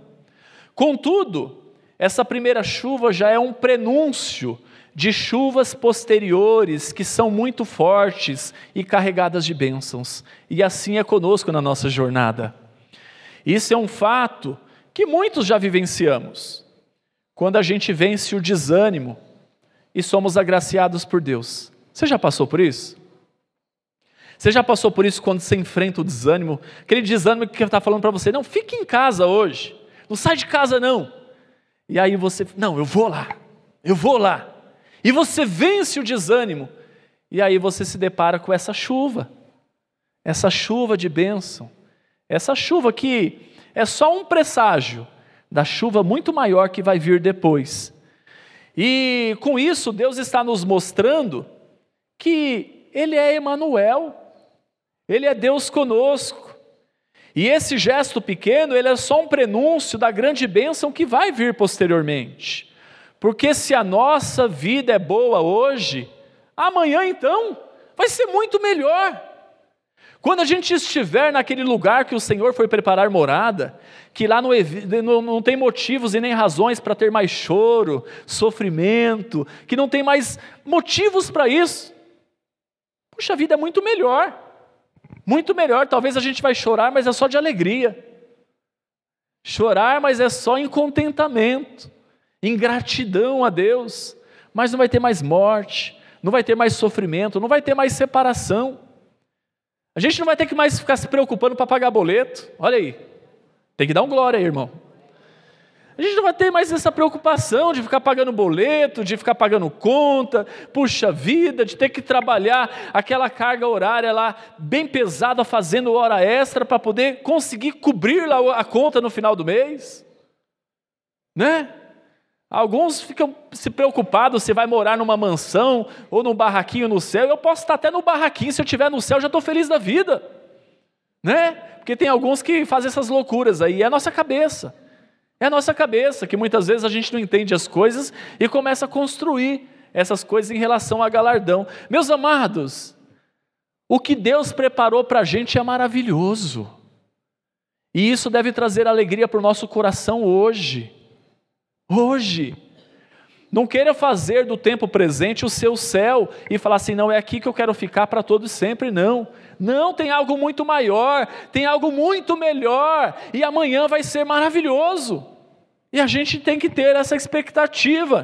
Contudo, essa primeira chuva já é um prenúncio de chuvas posteriores que são muito fortes e carregadas de bênçãos. E assim é conosco na nossa jornada. Isso é um fato que muitos já vivenciamos, quando a gente vence o desânimo e somos agraciados por Deus. Você já passou por isso? Você já passou por isso quando você enfrenta o desânimo? Aquele desânimo que está falando para você, não, fique em casa hoje, não sai de casa não. E aí você, não, eu vou lá, eu vou lá. E você vence o desânimo, e aí você se depara com essa chuva, essa chuva de bênção, essa chuva que é só um presságio da chuva muito maior que vai vir depois. E com isso Deus está nos mostrando que Ele é Emanuel, Ele é Deus conosco. E esse gesto pequeno, ele é só um prenúncio da grande bênção que vai vir posteriormente. Porque se a nossa vida é boa hoje, amanhã então vai ser muito melhor. Quando a gente estiver naquele lugar que o Senhor foi preparar morada, que lá não, não, não tem motivos e nem razões para ter mais choro, sofrimento, que não tem mais motivos para isso, puxa, a vida é muito melhor, muito melhor. Talvez a gente vai chorar, mas é só de alegria, chorar, mas é só em contentamento, em gratidão a Deus, mas não vai ter mais morte, não vai ter mais sofrimento, não vai ter mais separação. A gente não vai ter que mais ficar se preocupando para pagar boleto. Olha aí, tem que dar um glória aí, irmão. A gente não vai ter mais essa preocupação de ficar pagando boleto, de ficar pagando conta, puxa vida, de ter que trabalhar aquela carga horária lá, bem pesada, fazendo hora extra para poder conseguir cobrir lá a conta no final do mês. Né? Alguns ficam se preocupados se vai morar numa mansão ou num barraquinho no céu. Eu posso estar até no barraquinho, se eu estiver no céu, já estou feliz da vida. Né? Porque tem alguns que fazem essas loucuras aí, é a nossa cabeça. É a nossa cabeça, que muitas vezes a gente não entende as coisas e começa a construir essas coisas em relação a galardão. Meus amados, o que Deus preparou para a gente é maravilhoso. E isso deve trazer alegria para o nosso coração hoje. Hoje, não queira fazer do tempo presente o seu céu e falar assim, não, é aqui que eu quero ficar para todo sempre, não. Não, tem algo muito maior, tem algo muito melhor, e amanhã vai ser maravilhoso. E a gente tem que ter essa expectativa.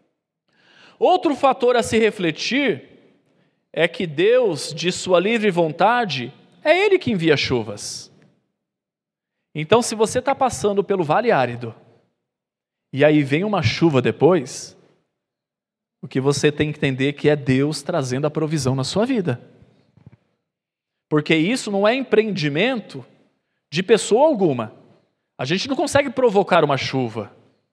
Outro fator a se refletir é que Deus, de sua livre vontade, é Ele que envia chuvas. Então, se você está passando pelo vale árido, e aí vem uma chuva depois, o que você tem que entender é que é Deus trazendo a provisão na sua vida. Porque isso não é empreendimento de pessoa alguma. A gente não consegue provocar uma chuva.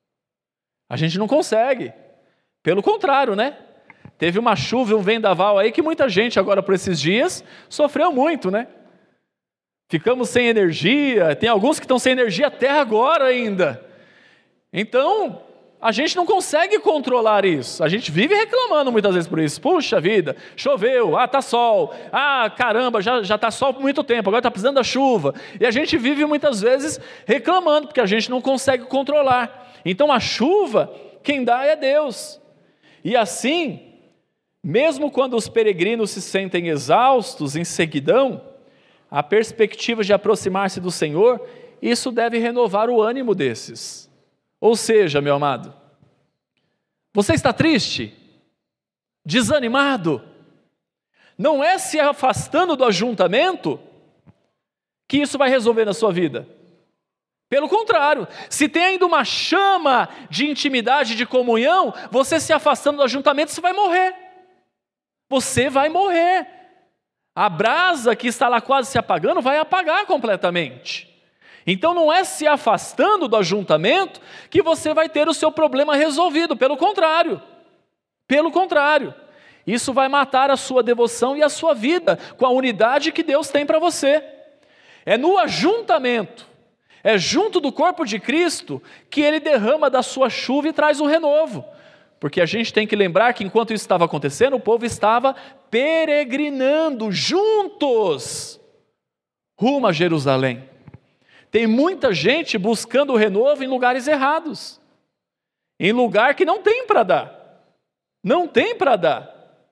A gente não consegue. Pelo contrário, né? Teve uma chuva e um vendaval aí que muita gente agora por esses dias sofreu muito, né? Ficamos sem energia, tem alguns que estão sem energia até agora ainda. Então, a gente não consegue controlar isso. A gente vive reclamando muitas vezes por isso. Puxa vida, choveu, ah, tá sol. Ah, caramba, já, já tá sol por muito tempo, agora tá precisando da chuva. E a gente vive muitas vezes reclamando, porque a gente não consegue controlar. Então, a chuva, quem dá é Deus. E assim, mesmo quando os peregrinos se sentem exaustos, em seguidão, a perspectiva de aproximar-se do Senhor, isso deve renovar o ânimo desses. Ou seja, meu amado, você está triste? Desanimado? Não é se afastando do ajuntamento que isso vai resolver na sua vida. Pelo contrário, se tem ainda uma chama de intimidade, de comunhão, você se afastando do ajuntamento, você vai morrer. Você vai morrer. A brasa que está lá quase se apagando vai apagar completamente. Então não é se afastando do ajuntamento que você vai ter o seu problema resolvido, pelo contrário. Pelo contrário. Isso vai matar a sua devoção e a sua vida com a unidade que Deus tem para você. É no ajuntamento, é junto do corpo de Cristo que Ele derrama da sua chuva e traz o renovo. Porque a gente tem que lembrar que enquanto isso estava acontecendo, o povo estava peregrinando juntos rumo a Jerusalém. Tem muita gente buscando o renovo em lugares errados, em lugar que não tem para dar, não tem para dar,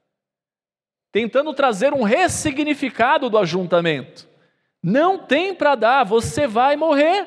tentando trazer um ressignificado do ajuntamento. Não tem para dar, você vai morrer.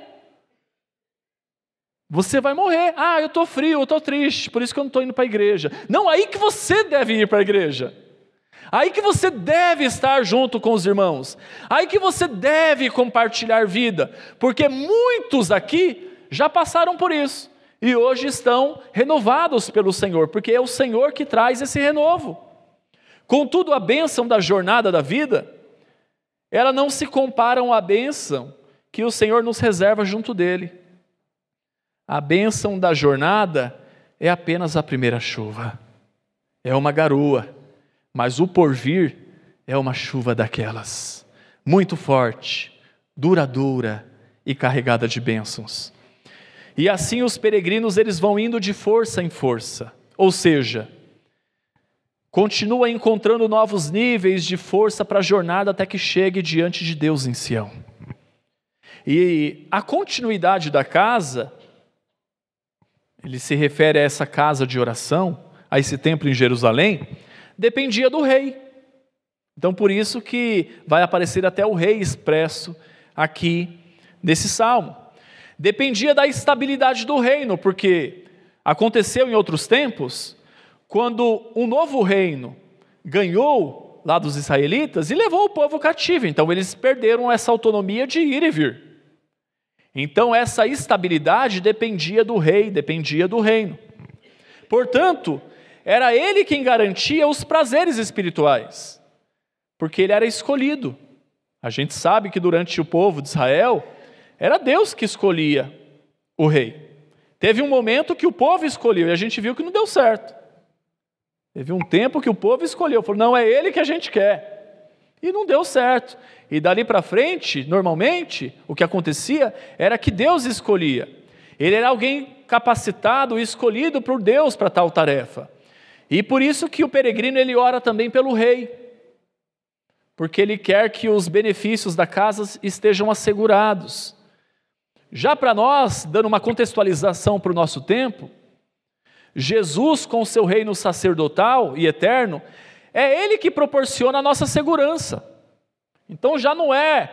Você vai morrer. Ah, eu estou frio, eu estou triste, por isso que eu não estou indo para a igreja. Não, aí que você deve ir para a igreja. Aí que você deve estar junto com os irmãos. Aí que você deve compartilhar vida. Porque muitos aqui já passaram por isso. E hoje estão renovados pelo Senhor. Porque é o Senhor que traz esse renovo. Contudo, a bênção da jornada da vida, ela não se compara à bênção que o Senhor nos reserva junto dele. A bênção da jornada é apenas a primeira chuva. É uma garoa. Mas o porvir é uma chuva daquelas, muito forte, duradoura e carregada de bênçãos. E assim os peregrinos eles vão indo de força em força, ou seja, continua encontrando novos níveis de força para a jornada até que chegue diante de Deus em Sião. E a continuidade da casa, ele se refere a essa casa de oração, a esse templo em Jerusalém, dependia do rei. Então por isso que vai aparecer até o rei expresso aqui nesse salmo. Dependia da estabilidade do reino, porque aconteceu em outros tempos, quando um novo reino ganhou lá dos israelitas e levou o povo cativo. Então eles perderam essa autonomia de ir e vir. Então essa estabilidade dependia do rei, dependia do reino. Portanto, era ele quem garantia os prazeres espirituais, porque ele era escolhido. A gente sabe que durante o povo de Israel, era Deus que escolhia o rei. Teve um momento que o povo escolheu, e a gente viu que não deu certo. Teve um tempo que o povo escolheu, falou, não, é ele que a gente quer. E não deu certo. E dali para frente, normalmente, o que acontecia era que Deus escolhia. Ele era alguém capacitado e escolhido por Deus para tal tarefa. E por isso que o peregrino ele ora também pelo rei, porque ele quer que os benefícios da casa estejam assegurados. Já para nós, dando uma contextualização para o nosso tempo, Jesus com o seu reino sacerdotal e eterno, é ele que proporciona a nossa segurança. Então já não é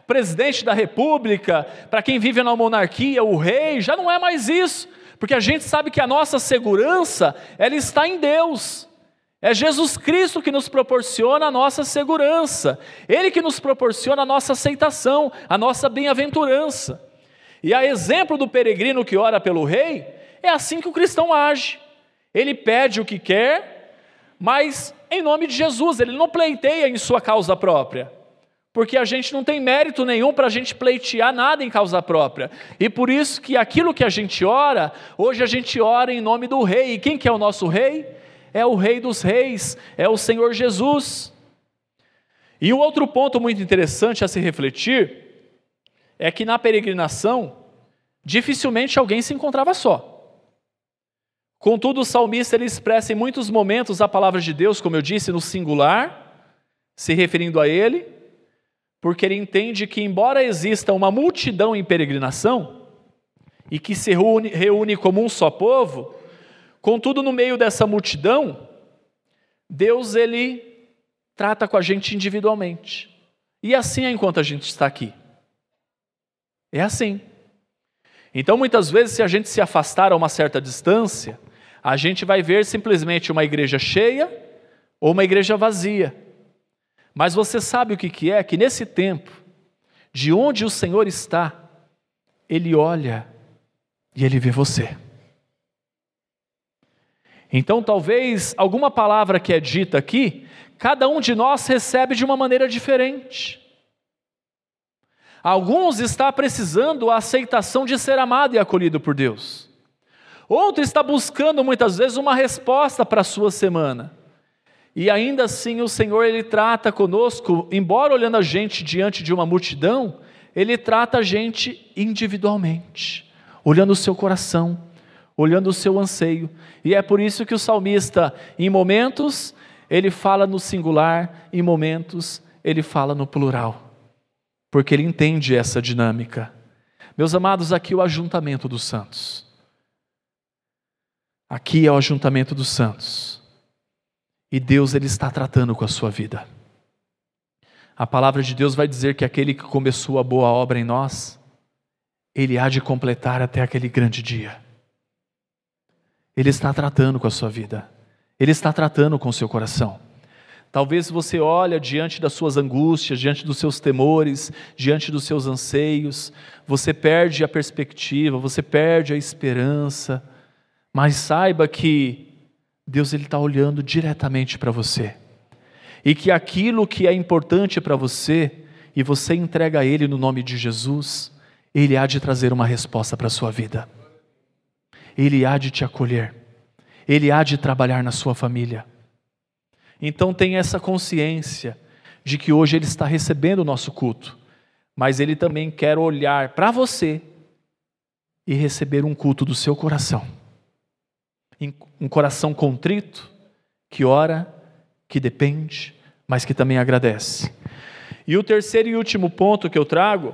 presidente da república, para quem vive na monarquia, o rei, já não é mais isso, porque a gente sabe que a nossa segurança, ela está em Deus. É Jesus Cristo que nos proporciona a nossa segurança, Ele que nos proporciona a nossa aceitação, a nossa bem-aventurança. E a exemplo do peregrino que ora pelo rei, é assim que o cristão age. Ele pede o que quer, mas em nome de Jesus, ele não pleiteia em sua causa própria, porque a gente não tem mérito nenhum para a gente pleitear nada em causa própria. E por isso que aquilo que a gente ora, hoje a gente ora em nome do rei. E quem que é o nosso rei? É o Rei dos Reis, é o Senhor Jesus. E um outro ponto muito interessante a se refletir, é que na peregrinação, dificilmente alguém se encontrava só. Contudo, o salmista ele expressa em muitos momentos a palavra de Deus, como eu disse, no singular, se referindo a ele, porque ele entende que embora exista uma multidão em peregrinação, e que se reúne, reúne como um só povo, contudo, no meio dessa multidão, Deus ele trata com a gente individualmente. E assim é enquanto a gente está aqui. É assim. Então, muitas vezes, se a gente se afastar a uma certa distância, a gente vai ver simplesmente uma igreja cheia ou uma igreja vazia. Mas você sabe o que é? Que nesse tempo, de onde o Senhor está, Ele olha e Ele vê você. Então, talvez, alguma palavra que é dita aqui, cada um de nós recebe de uma maneira diferente. Alguns está precisando a aceitação de ser amado e acolhido por Deus. Outro está buscando, muitas vezes, uma resposta para a sua semana. E ainda assim, o Senhor, Ele trata conosco, embora olhando a gente diante de uma multidão, Ele trata a gente individualmente, olhando o seu coração, olhando o seu anseio. E é por isso que o salmista, em momentos, ele fala no singular, em momentos, ele fala no plural, porque ele entende essa dinâmica. Meus amados, aqui é o ajuntamento dos santos. Aqui é o ajuntamento dos santos. E Deus, Ele está tratando com a sua vida. A palavra de Deus vai dizer que aquele que começou a boa obra em nós, Ele há de completar até aquele grande dia. Ele está tratando com a sua vida. Ele está tratando com o seu coração. Talvez você olhe diante das suas angústias, diante dos seus temores, diante dos seus anseios, você perde a perspectiva, você perde a esperança, mas saiba que Deus ele está olhando diretamente para você, e que aquilo que é importante para você, e você entrega a Ele no nome de Jesus, Ele há de trazer uma resposta para a sua vida. Ele há de te acolher, Ele há de trabalhar na sua família. Então tenha essa consciência de que hoje Ele está recebendo o nosso culto, mas Ele também quer olhar para você e receber um culto do seu coração. Um coração contrito, que ora, que depende, mas que também agradece. E o terceiro e último ponto que eu trago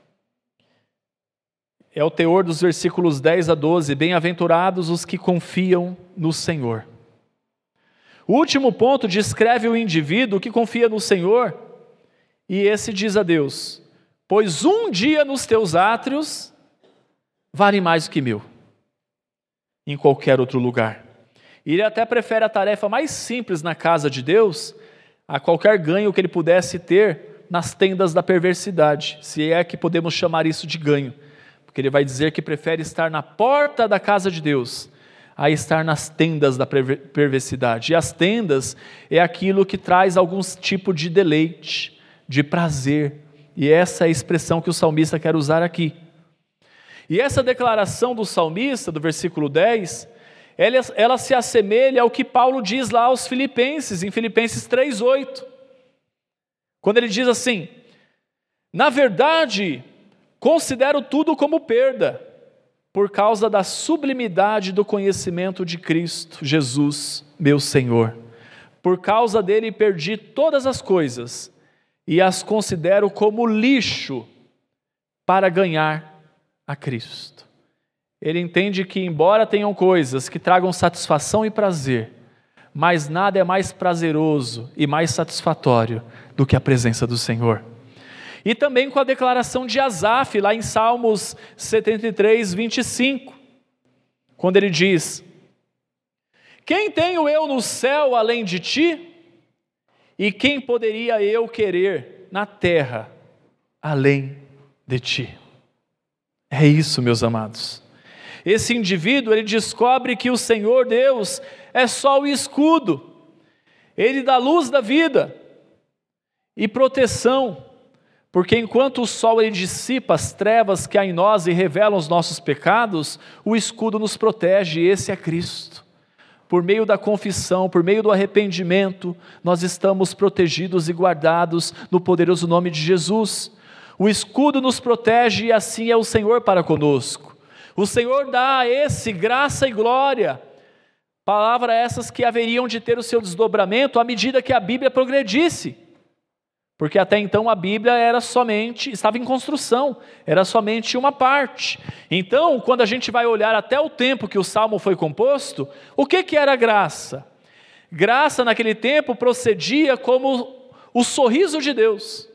é o teor dos versículos dez a doze, bem-aventurados os que confiam no Senhor. O último ponto descreve o indivíduo que confia no Senhor, e esse diz a Deus: pois um dia nos teus átrios vale mais do que mil em qualquer outro lugar. E ele até prefere a tarefa mais simples na casa de Deus a qualquer ganho que ele pudesse ter nas tendas da perversidade, se é que podemos chamar isso de ganho. Porque ele vai dizer que prefere estar na porta da casa de Deus a estar nas tendas da perversidade. E as tendas é aquilo que traz algum tipo de deleite, de prazer. E essa é a expressão que o salmista quer usar aqui. E essa declaração do salmista, do versículo dez, ela, ela se assemelha ao que Paulo diz lá aos Filipenses, em Filipenses três, oito. Quando ele diz assim: na verdade, considero tudo como perda, por causa da sublimidade do conhecimento de Cristo Jesus, meu Senhor. Por causa dele perdi todas as coisas, e as considero como lixo para ganhar a Cristo. Ele entende que, embora tenham coisas que tragam satisfação e prazer, mas nada é mais prazeroso e mais satisfatório do que a presença do Senhor. E também com a declaração de Asaf, lá em Salmos setenta e três, vinte e cinco, quando ele diz: quem tenho eu no céu além de ti? E quem poderia eu querer na terra além de ti? É isso, meus amados. Esse indivíduo, ele descobre que o Senhor Deus é só o escudo. Ele dá luz da vida e proteção, porque enquanto o sol ele dissipa as trevas que há em nós e revela os nossos pecados, o escudo nos protege, e esse é Cristo. Por meio da confissão, por meio do arrependimento, nós estamos protegidos e guardados no poderoso nome de Jesus. O escudo nos protege e assim é o Senhor para conosco. O Senhor dá a esse graça e glória, palavras essas que haveriam de ter o seu desdobramento à medida que a Bíblia progredisse, porque até então a Bíblia era somente, estava em construção, era somente uma parte. Então, quando a gente vai olhar até o tempo que o Salmo foi composto, o que que era graça? Graça naquele tempo procedia como o sorriso de Deus,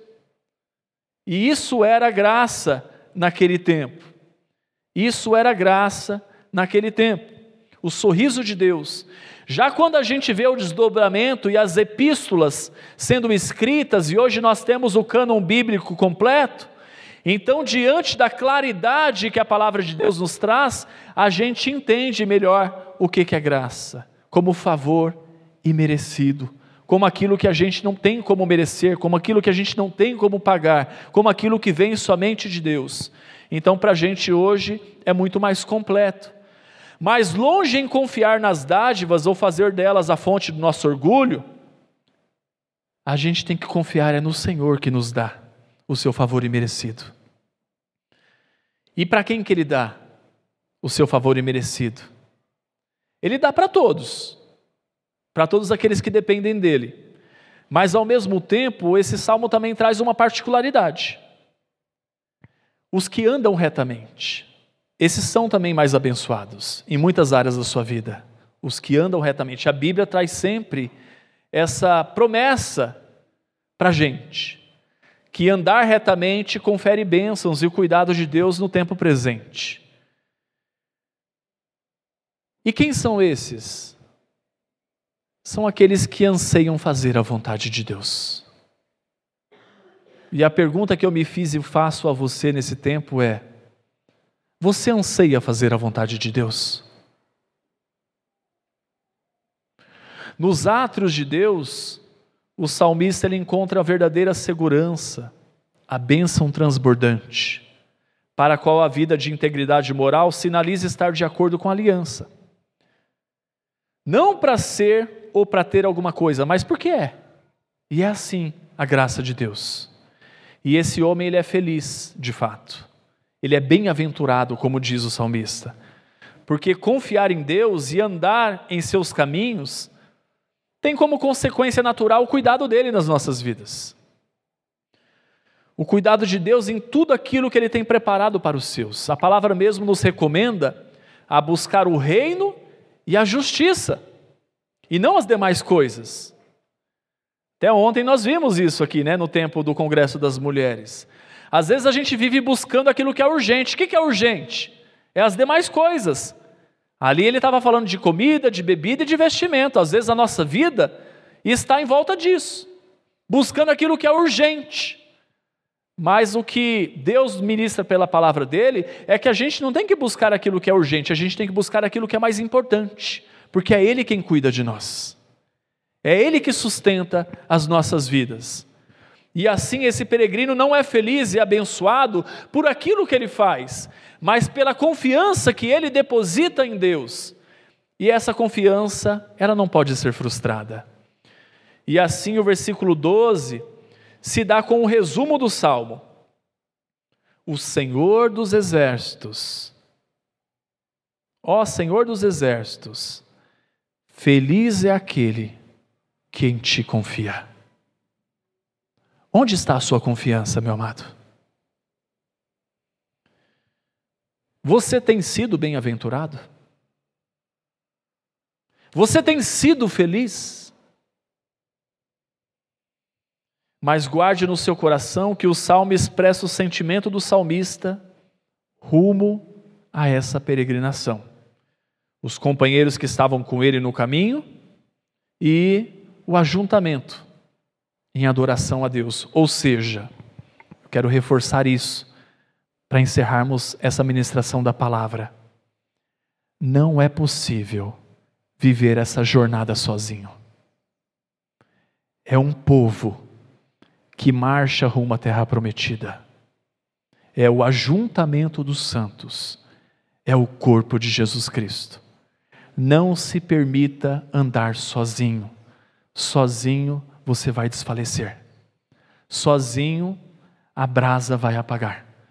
e isso era graça naquele tempo. Isso era graça naquele tempo, o sorriso de Deus. Já quando a gente vê o desdobramento e as epístolas sendo escritas, e hoje nós temos o cânon bíblico completo, então diante da claridade que a palavra de Deus nos traz, a gente entende melhor o que é graça, como favor imerecido, como aquilo que a gente não tem como merecer, como aquilo que a gente não tem como pagar, como aquilo que vem somente de Deus. Então, para a gente hoje é muito mais completo. Mas longe em confiar nas dádivas ou fazer delas a fonte do nosso orgulho, a gente tem que confiar é no Senhor que nos dá o seu favor imerecido. E para quem que Ele dá o seu favor imerecido? Ele dá para todos, para todos aqueles que dependem dEle. Mas ao mesmo tempo, esse salmo também traz uma particularidade. Os que andam retamente, esses são também mais abençoados em muitas áreas da sua vida. Os que andam retamente. A Bíblia traz sempre essa promessa para a gente, que andar retamente confere bênçãos e o cuidado de Deus no tempo presente. E quem são esses? São aqueles que anseiam fazer a vontade de Deus. E a pergunta que eu me fiz e faço a você nesse tempo é: você anseia fazer a vontade de Deus? Nos átrios de Deus, o salmista ele encontra a verdadeira segurança, a bênção transbordante, para a qual a vida de integridade moral sinaliza estar de acordo com a aliança. Não para ser ou para ter alguma coisa, mas porque é. E é assim a graça de Deus. E esse homem ele é feliz, de fato. Ele é bem-aventurado, como diz o salmista. Porque confiar em Deus e andar em seus caminhos tem como consequência natural o cuidado dele nas nossas vidas. O cuidado de Deus em tudo aquilo que Ele tem preparado para os seus. A palavra mesmo nos recomenda a buscar o reino e a justiça, e não as demais coisas. Até ontem nós vimos isso aqui, né, no tempo do Congresso das Mulheres. Às vezes a gente vive buscando aquilo que é urgente. O que é urgente? É as demais coisas. Ali ele estava falando de comida, de bebida e de vestimento. Às vezes a nossa vida está em volta disso, buscando aquilo que é urgente. Mas o que Deus ministra pela palavra dele é que a gente não tem que buscar aquilo que é urgente, a gente tem que buscar aquilo que é mais importante, porque é Ele quem cuida de nós. É Ele que sustenta as nossas vidas. E assim esse peregrino não é feliz e abençoado por aquilo que ele faz, mas pela confiança que ele deposita em Deus. E essa confiança, ela não pode ser frustrada. E assim o versículo doze se dá com o resumo do Salmo. O Senhor dos exércitos, ó Senhor dos exércitos, feliz é aquele que em ti confia. Onde está a sua confiança, meu amado? Você tem sido bem-aventurado? Você tem sido feliz? Mas guarde no seu coração que o salmo expressa o sentimento do salmista rumo a essa peregrinação. Os companheiros que estavam com ele no caminho e o ajuntamento em adoração a Deus. Ou seja, eu quero reforçar isso para encerrarmos essa ministração da palavra. Não é possível viver essa jornada sozinho. É um povo que marcha rumo à terra prometida. É o ajuntamento dos santos. É o corpo de Jesus Cristo. Não se permita andar sozinho. Sozinho você vai desfalecer. Sozinho a brasa vai apagar.